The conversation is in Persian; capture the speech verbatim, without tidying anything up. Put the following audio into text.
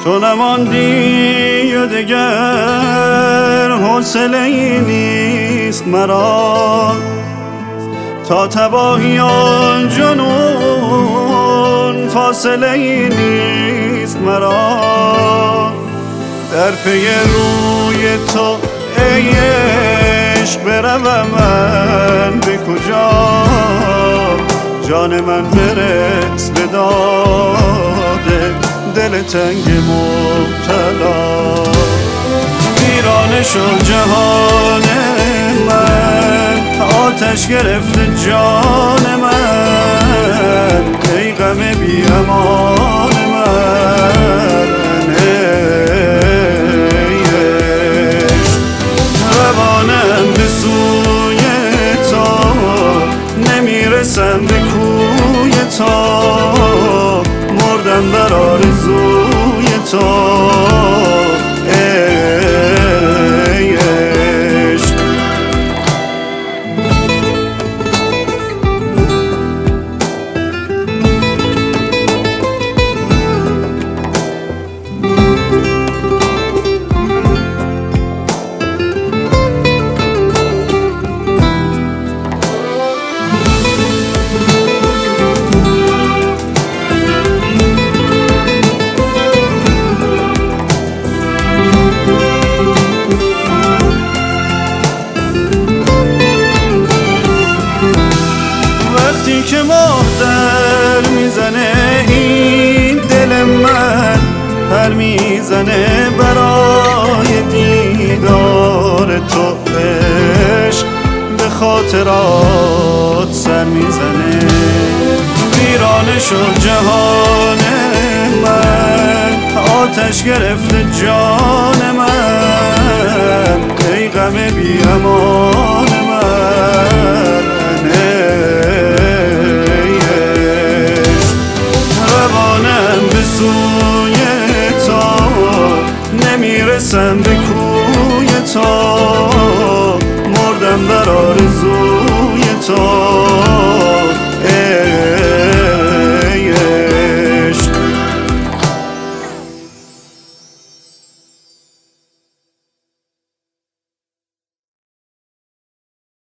تو نماندی و دگر حوصله ای نیست مرا، تا تباهی آن جنون فاصله ای نیست مرا. در پی روی تو ای عشق بروم من به کجا، جان من برس به داده دل تنگ مبتلا. ویرانه شد جهان من، آتش گرفته جان من، ای غم بی امان من. ای عشق روانم به سوی تو، نمیرسم به کوی تو، مردم بر آرزوی تو. ای عشق که ماه در میزنه این دل من، پر میزنه برای دیدار تو. عشق به خاطرات سر میزنه، ویرانه شد جهان من، آتش گرفته جان من، ای غم بی امان من. سوی تو نمیرسم به کوی تو، مردم بر آرزوی تو.